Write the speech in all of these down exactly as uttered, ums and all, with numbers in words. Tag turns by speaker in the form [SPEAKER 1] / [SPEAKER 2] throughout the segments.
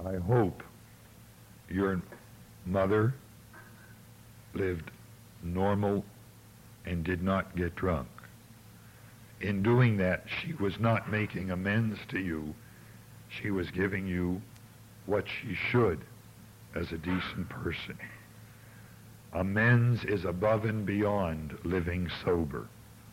[SPEAKER 1] I hope your mother lived normal and did not get drunk. In doing that, she was not making amends to you. She was giving you what she should as a decent person. Amends is above and beyond living sober.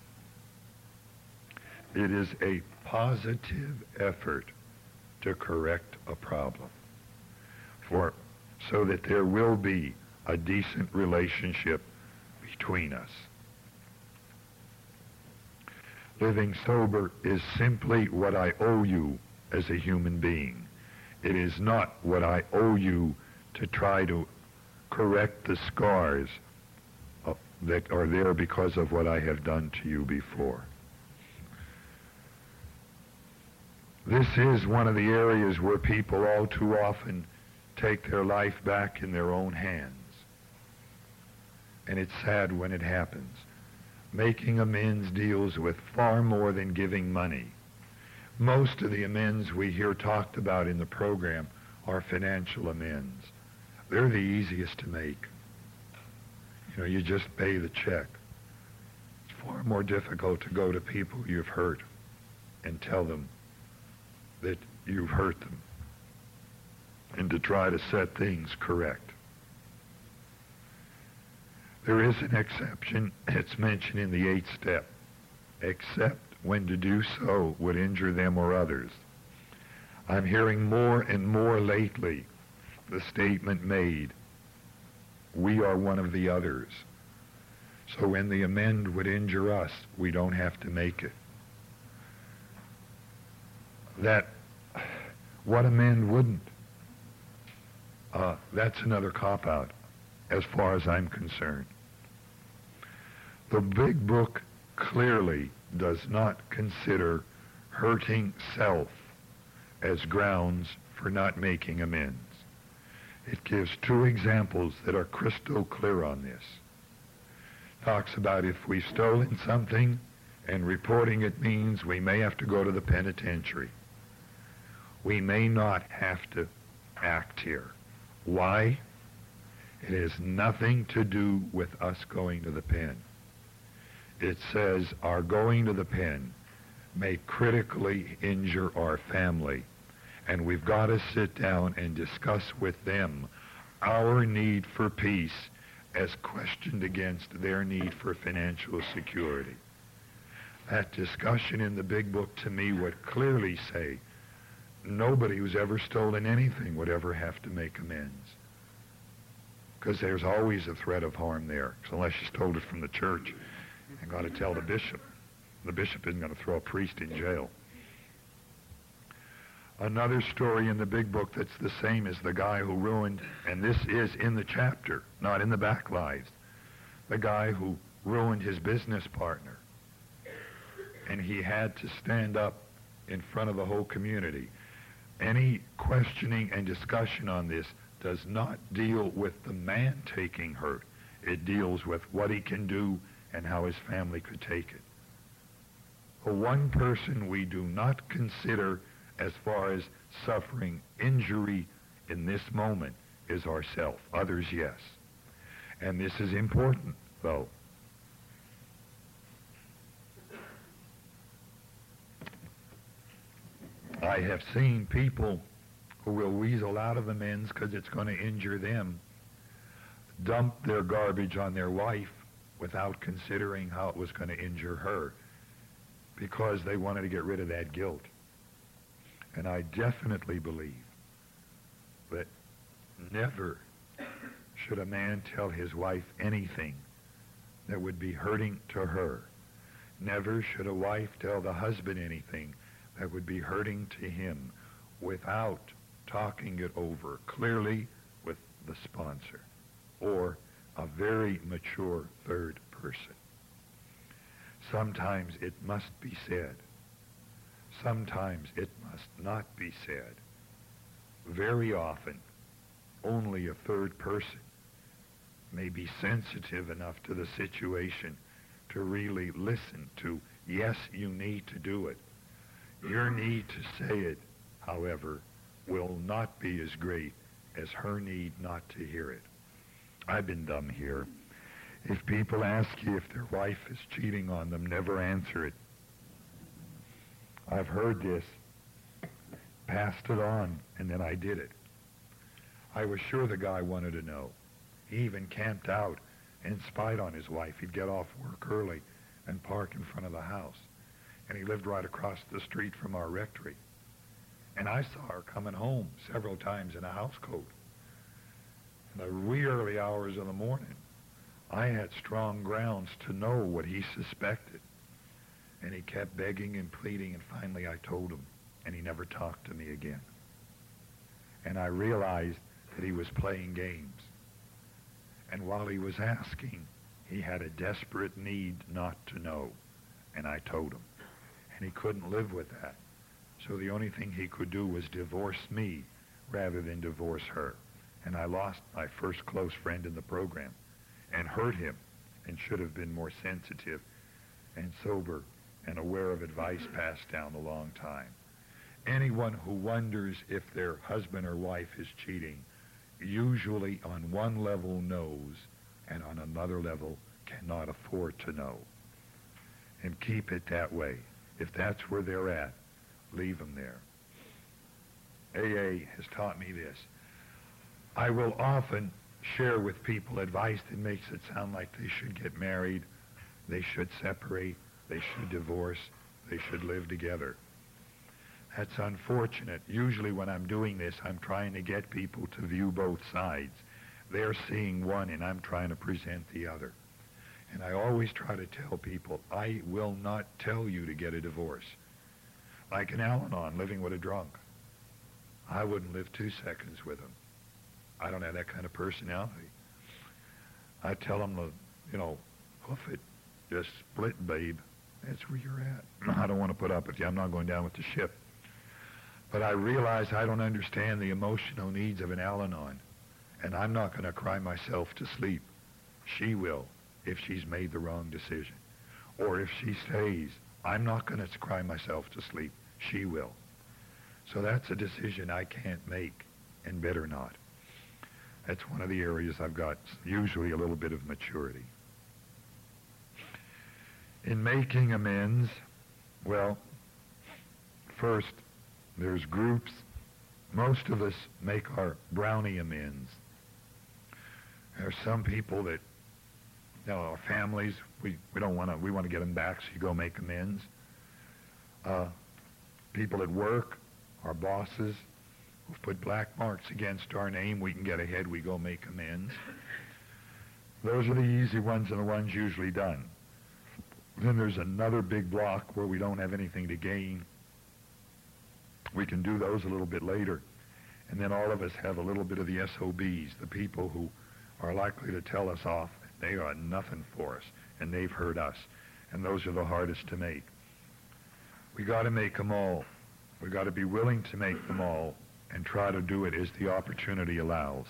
[SPEAKER 1] It is a positive effort to correct a problem, for so that there will be a decent relationship between us. Living sober is simply what I owe you as a human being. It is not what I owe you to try to correct the scars of, that are there because of what I have done to you before. This is one of the areas where people all too often take their life back in their own hands. And it's sad when it happens. Making amends deals with far more than giving money. Most of the amends we hear talked about in the program are financial amends. They're the easiest to make. You know, you just pay the check. It's far more difficult to go to people you've hurt and tell them that you've hurt them and to try to set things correct. There is an exception. It's mentioned in the eighth step, except when to do so would injure them or others. I'm hearing more and more lately the statement made, we are one of the others. So when the amend would injure us, we don't have to make it. That, what amend wouldn't? Uh, that's another cop-out as far as I'm concerned. The big book clearly does not consider hurting self as grounds for not making amends. It gives two examples that are crystal clear on this. Talks about if we've stolen something and reporting it means we may have to go to the penitentiary. We may not have to act here. Why? It has nothing to do with us going to the pen. It says our going to the pen may critically injure our family, and we've got to sit down and discuss with them our need for peace as questioned against their need for financial security. That discussion in the big book to me would clearly say nobody who's ever stolen anything would ever have to make amends, because there's always a threat of harm there, unless you stole it from the church and got to tell the bishop. The bishop isn't going to throw a priest in jail. Another story in the big book that's the same as the guy who ruined, and this is in the chapter, not in the back lives, the guy who ruined his business partner. And he had to stand up in front of the whole community. Any questioning and discussion on this does not deal with the man taking hurt. It deals with what he can do and how his family could take it. The one person we do not consider as far as suffering injury in this moment is ourself. Others, yes. And this is important, though. I have seen people who will weasel out of amends because it's going to injure them, dump their garbage on their wife without considering how it was going to injure her, because they wanted to get rid of that guilt. And I definitely believe that never should a man tell his wife anything that would be hurting to her. Never should a wife tell the husband anything that would be hurting to him without talking it over clearly with the sponsor or a very mature third person. Sometimes it must be said. Sometimes it must not be said. Very often, only a third person may be sensitive enough to the situation to really listen to, yes, you need to do it. Your need to say it, however, will not be as great as her need not to hear it. I've been dumb here. If people ask you if their wife is cheating on them, never answer it. I've heard this, passed it on, and then I did it. I was sure the guy wanted to know. He even camped out and spied on his wife. He'd get off work early and park in front of the house. And he lived right across the street from our rectory. And I saw her coming home several times in a housecoat. In the wee early hours of the morning, I had strong grounds to know what he suspected. And he kept begging and pleading, and finally I told him, and he never talked to me again. And I realized that he was playing games. And while he was asking, he had a desperate need not to know. And I told him. And he couldn't live with that. So the only thing he could do was divorce me rather than divorce her. And I lost my first close friend in the program and hurt him, and should have been more sensitive and sober and aware of advice passed down a long time. Anyone who wonders if their husband or wife is cheating usually on one level knows, and on another level cannot afford to know. And keep it that way. If that's where they're at, leave them there. A A has taught me this. I will often share with people advice that makes it sound like they should get married, they should separate, they should divorce, they should live together. That's unfortunate. Usually when I'm doing this, I'm trying to get people to view both sides. They're seeing one and I'm trying to present the other. And I always try to tell people, I will not tell you to get a divorce. Like an Al-Anon living with a drunk. I wouldn't live two seconds with him. I don't have that kind of personality. I tell them, to, you know, hoof it, just split, babe. That's where you're at. I don't want to put up with you. I'm not going down with the ship. But I realize I don't understand the emotional needs of an Al-Anon. And I'm not going to cry myself to sleep. She will, if she's made the wrong decision. Or if she stays, I'm not going to cry myself to sleep. She will. So that's a decision I can't make, and better not. That's one of the areas I've got usually a little bit of maturity. In making amends, well, first, there's groups. Most of us make our brownie amends. There are some people that, you know, our families, we, we don't want to, we want to get them back, so you go make amends. Uh, people at work, our bosses, who've put black marks against our name, we can get ahead, we go make amends. Those are the easy ones and the ones usually done. Then there's another big block where we don't have anything to gain. We can do those a little bit later. And then all of us have a little bit of the S O Bs, the people who are likely to tell us off. They are nothing for us, and they've hurt us. And those are the hardest to make. We got to make them all. We got to be willing to make them all and try to do it as the opportunity allows.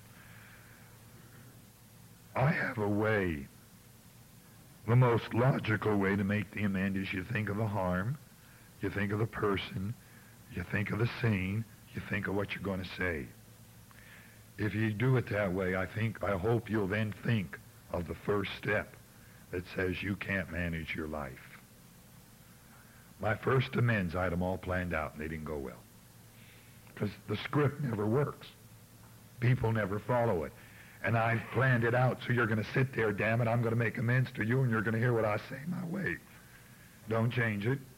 [SPEAKER 1] I have a way. The most logical way to make the amend is you think of the harm, you think of the person, you think of the scene, you think of what you're going to say. If you do it that way, I think, I hope you'll then think of the first step that says you can't manage your life. My first amends, I had them all planned out and they didn't go well. Because the script never works. People never follow it. And I've planned it out, so you're going to sit there, damn it, I'm going to make amends to you, and you're going to hear what I say my way. Don't change it.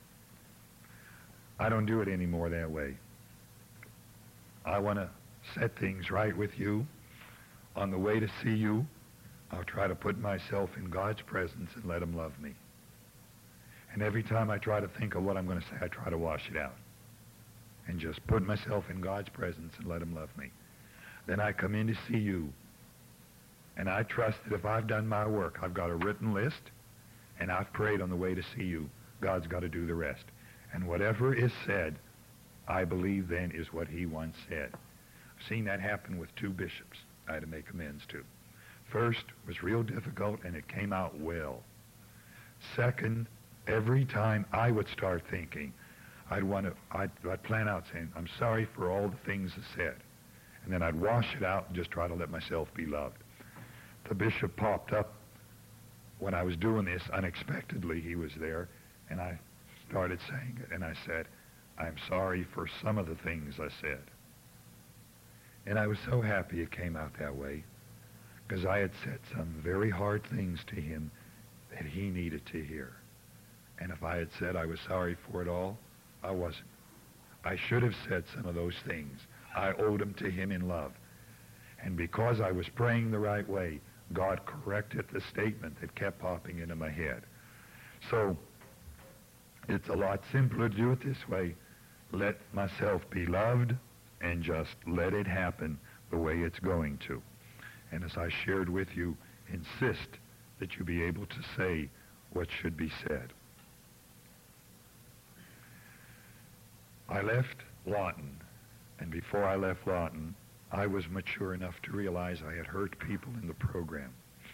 [SPEAKER 1] I don't do it anymore that way. I want to set things right with you. On the way to see you, I'll try to put myself in God's presence and let him love me. And every time I try to think of what I'm going to say, I try to wash it out. And just put myself in God's presence and let him love me. Then I come in to see you, and I trust that if I've done my work, I've got a written list, and I've prayed on the way to see you, God's got to do the rest. And whatever is said, I believe then is what he once said. I've seen that happen with two bishops I had to make amends to. First was real difficult, and it came out well. Second, every time I would start thinking, I'd want to, I'd, I'd plan out saying, I'm sorry for all the things I said. And then I'd wash it out and just try to let myself be loved. The bishop popped up when I was doing this. Unexpectedly, he was there, and I started saying it, and I said, I'm sorry for some of the things I said. And I was so happy it came out that way, because I had said some very hard things to him that he needed to hear. And if I had said I was sorry for it all, I wasn't. I should have said some of those things. I owed them to him in love. And because I was praying the right way, God corrected the statement that kept popping into my head. So it's a lot simpler to do it this way. Let myself be loved and just let it happen the way it's going to. And as I shared with you, insist that you be able to say what should be said. I left Lawton, and before I left Lawton, I was mature enough to realize I had hurt people in the program.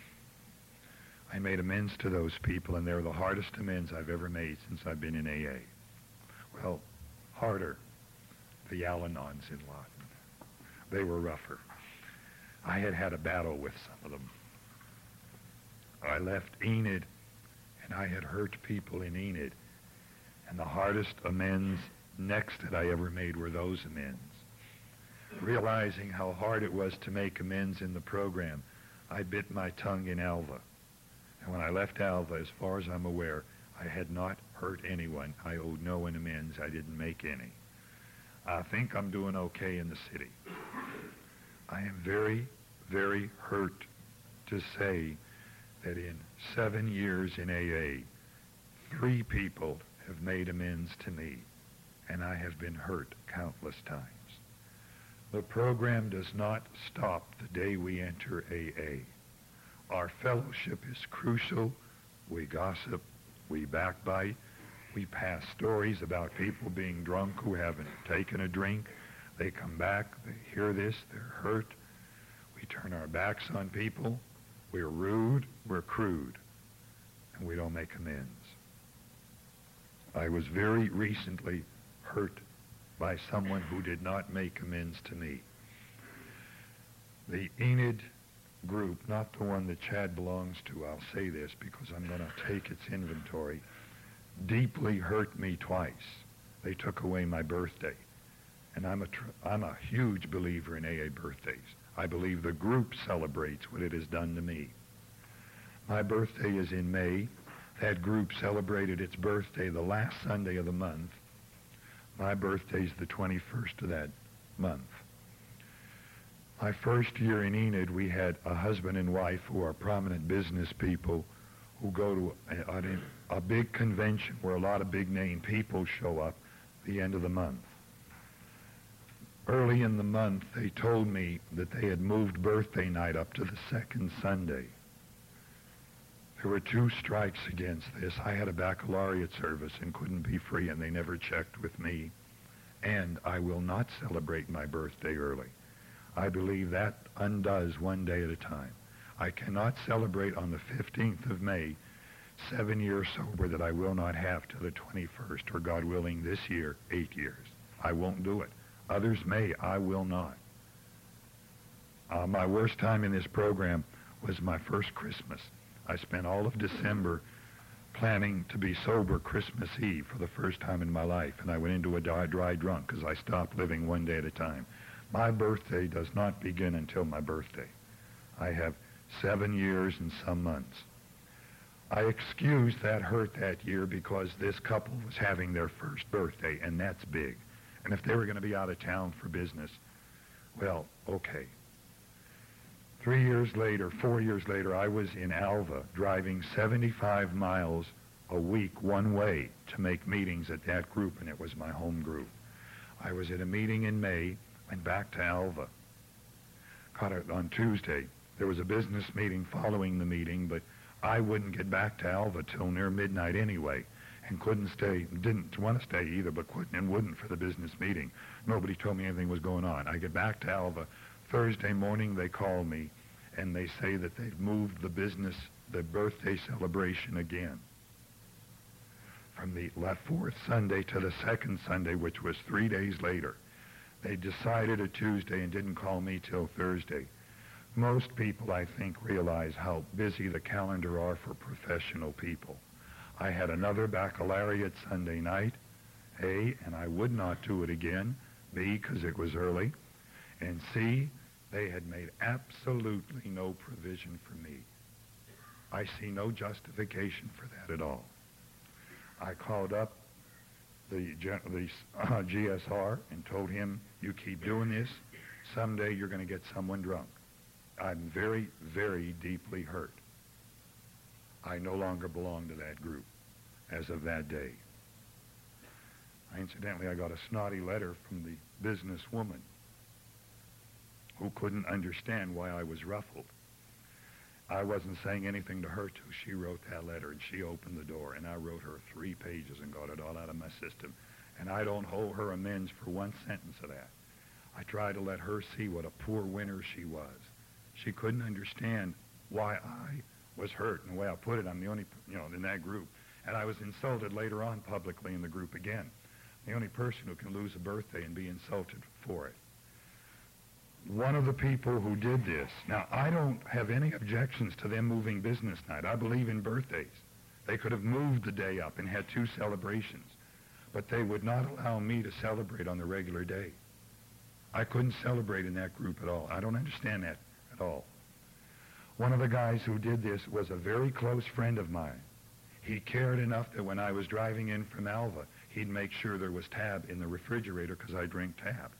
[SPEAKER 1] I made amends to those people, and they're the hardest amends I've ever made since I've been in A A. Well, harder, the Al-Anons in Lawton. They were rougher. I had had a battle with some of them. I left Enid, and I had hurt people in Enid, and the hardest amends next that I ever made were those amends. Realizing how hard it was to make amends in the program, I bit my tongue in Alva. And when I left Alva, as far as I'm aware, I had not hurt anyone. I owed no one amends. I didn't make any. I think I'm doing okay in the city. I am very, very hurt to say that in seven years in A A, three people have made amends to me, and I have been hurt countless times. The program does not stop the day we enter A A. Our fellowship is crucial. We gossip, we backbite, we pass stories about people being drunk who haven't taken a drink. They come back, they hear this, they're hurt. We turn our backs on people. We're rude, we're crude, and we don't make amends. I was very recently hurt by someone who did not make amends to me. The Enid group, not the one that Chad belongs to, I'll say this because I'm going to take its inventory, deeply hurt me twice. They took away my birthday. And I'm a, tr- I'm a huge believer in A A birthdays. I believe the group celebrates what it has done to me. My birthday is in May. That group celebrated its birthday the last Sunday of the month. My birthday's the twenty-first of that month. My first year in Enid, we had a husband and wife who are prominent business people who go to a, a, a big convention where a lot of big name people show up at the end of the month. Early in the month, they told me that they had moved birthday night up to the second Sunday. There were two strikes against this. I had a baccalaureate service and couldn't be free, and they never checked with me. And I will not celebrate my birthday early. I believe that undoes one day at a time. I cannot celebrate on the fifteenth of May, seven years sober that I will not have to the twenty-first, or God willing this year, eight years. I won't do it. Others may. I will not. Uh, my worst time in this program was my first Christmas. I spent all of December planning to be sober Christmas Eve for the first time in my life, and I went into a dry, dry drunk because I stopped living one day at a time. My birthday does not begin until my birthday. I have seven years and some months. I excused that hurt that year because this couple was having their first birthday, and that's big. And if they were going to be out of town for business, well, okay. Three years later, four years later, I was in Alva driving seventy-five miles a week one way to make meetings at that group, and it was my home group. I was at a meeting in May, went back to Alva. Got it on Tuesday. There was a business meeting following the meeting, but I wouldn't get back to Alva till near midnight anyway, and couldn't stay, didn't want to stay either, but couldn't and wouldn't for the business meeting. Nobody told me anything was going on. I get back to Alva. Thursday morning, they call me, and they say that they've moved the business, the birthday celebration again. from the left fourth Sunday to the second Sunday, which was three days later. They decided a Tuesday and didn't call me till Thursday. Most people, I think, realize how busy the calendar are for professional people. I had another baccalaureate Sunday night, A, and I would not do it again, B, because it was early, and C, they had made absolutely no provision for me. I see no justification for that at all. I called up the, the uh, G S R and told him, you keep doing this, someday you're going to get someone drunk. I'm very, very deeply hurt. I no longer belong to that group as of that day. Incidentally, I got a snotty letter from the businesswoman who couldn't understand why I was ruffled. I wasn't saying anything to her till she wrote that letter, and she opened the door, and I wrote her three pages and got it all out of my system. And I don't owe her amends for one sentence of that. I tried to let her see what a poor winner she was. She couldn't understand why I was hurt, and the way I put it, I'm the only, you know, in that group. And I was insulted later on publicly in the group again. The only person who can lose a birthday and be insulted for it. One of the people who did this, now I don't have any objections to them moving business night. I believe in birthdays. They could have moved the day up and had two celebrations, but they would not allow me to celebrate on the regular day. I couldn't celebrate in that group at all. I don't understand that at all. One of the guys who did this was a very close friend of mine. He cared enough that when I was driving in from Alva, he'd make sure there was Tab in the refrigerator because I drink Tab.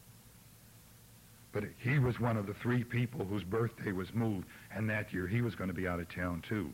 [SPEAKER 1] But he was one of the three people whose birthday was moved, and that year he was going to be out of town too.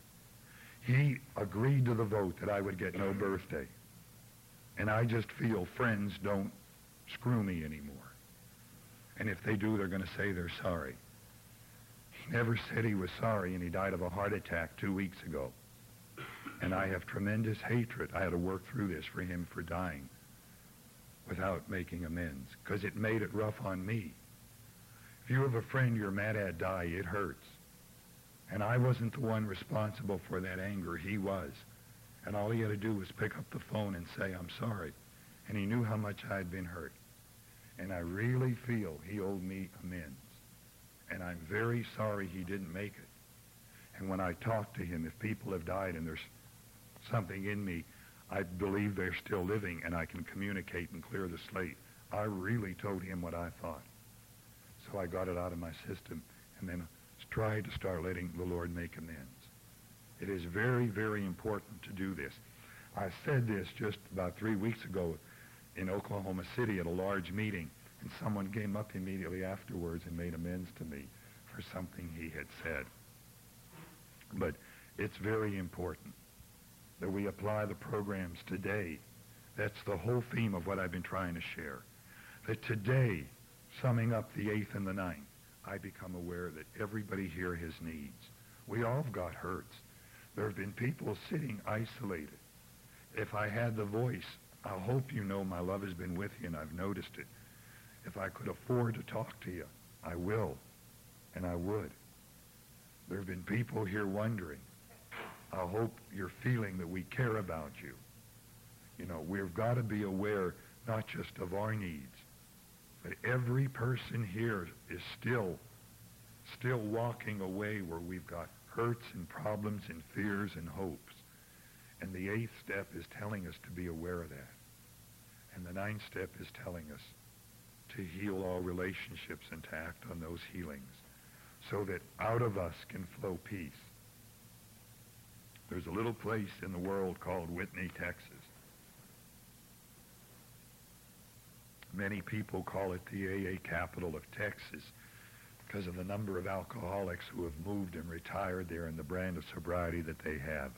[SPEAKER 1] He agreed to the vote that I would get no birthday. And I just feel friends don't screw me anymore. And if they do, they're going to say they're sorry. He never said he was sorry, and he died of a heart attack two weeks ago. And I have tremendous hatred. I had to work through this for him for dying without making amends, because it made it rough on me. If you have a friend you're mad at die, it hurts. And I wasn't the one responsible for that anger. He was. And all he had to do was pick up the phone and say, I'm sorry. And he knew how much I'd been hurt. And I really feel he owed me amends. And I'm very sorry he didn't make it. And when I talk to him, if people have died and there's something in me, I believe they're still living and I can communicate and clear the slate. I really told him what I thought. So I got it out of my system and then tried to start letting the Lord make amends. It is very, very important to do this. I said this just about three weeks ago in Oklahoma City at a large meeting, and someone came up immediately afterwards and made amends to me for something he had said. But it's very important that we apply the programs today. That's the whole theme of what I've been trying to share. That today, summing up the eighth and the ninth, I become aware that everybody here has needs. We all have got hurts. There have been people sitting isolated. If I had the voice, I hope you know my love has been with you and I've noticed it. If I could afford to talk to you, I will, and I would. There have been people here wondering. I hope you're feeling that we care about you. You know, we've got to be aware not just of our needs, but every person here is still, still walking away where we've got hurts and problems and fears and hopes. And the eighth step is telling us to be aware of that. And the ninth step is telling us to heal all relationships and to act on those healings so that out of us can flow peace. There's a little place in the world called Whitney, Texas. Many people call it the A A capital of Texas because of the number of alcoholics who have moved and retired there and the brand of sobriety that they have.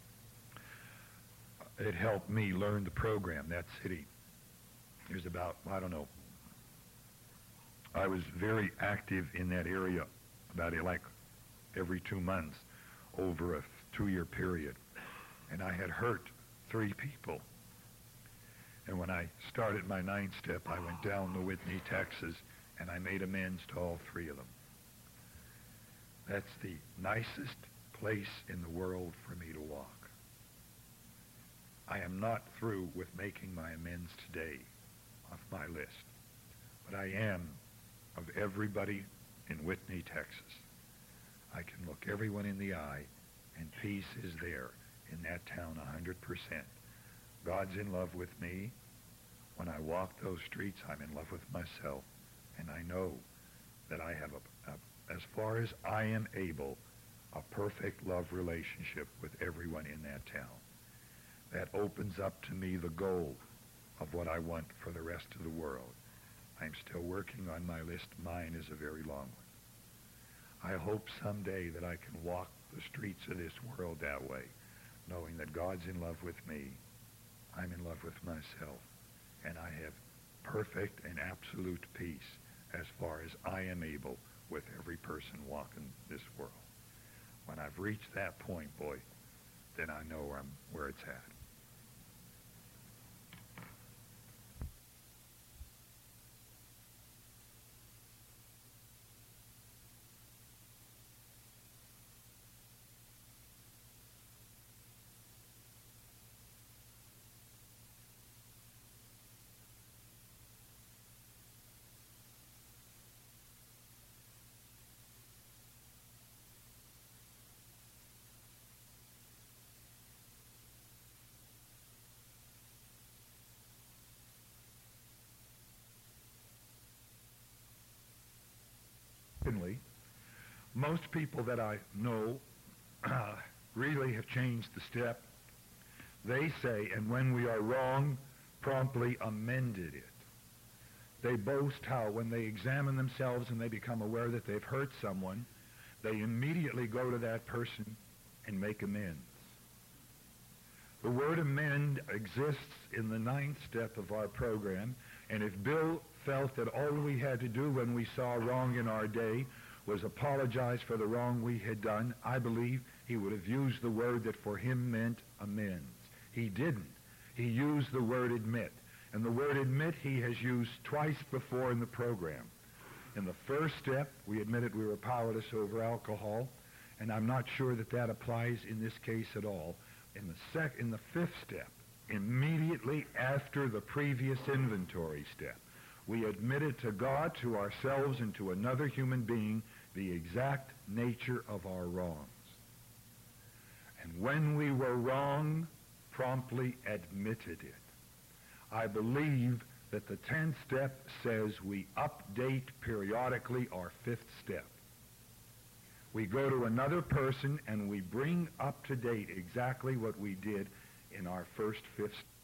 [SPEAKER 1] It helped me learn the program, that city. There's about, I don't know, I was very active in that area about like every two months over a two-year period. And I had hurt three people. And when I started my ninth step, I went down to Whitney, Texas, and I made amends to all three of them. That's the nicest place in the world for me to walk. I am not through with making my amends today off my list, but I am of everybody in Whitney, Texas. I can look everyone in the eye, and peace is there in that town one hundred percent. God's in love with me. When I walk those streets, I'm in love with myself, and I know that I have, a, a, as far as I am able, a perfect love relationship with everyone in that town. That opens up to me the goal of what I want for the rest of the world. I'm still working on my list. Mine is a very long one. I hope someday that I can walk the streets of this world that way, knowing that God's in love with me, I'm in love with myself, and I have perfect and absolute peace as far as I am able with every person walking this world. When I've reached that point, boy, then I know I'm where it's at. Secondly, most people that I know uh, really have changed the step. They say, and when we are wrong, promptly amended it. They boast how when they examine themselves and they become aware that they've hurt someone, they immediately go to that person and make amends. The word amend exists in the ninth step of our program, and if Bill felt that all we had to do when we saw wrong in our day was apologize for the wrong we had done, I believe he would have used the word that for him meant amends. He didn't. He used the word admit. And the word admit he has used twice before in the program. In the first step, we admitted we were powerless over alcohol, and I'm not sure that that applies in this case at all. In the sec- in the fifth step, immediately after the previous inventory step, we admitted to God, to ourselves, and to another human being the exact nature of our wrongs. And when we were wrong, promptly admitted it. I believe that the tenth step says we update periodically our fifth step. We go to another person and we bring up to date exactly what we did in our first fifth step.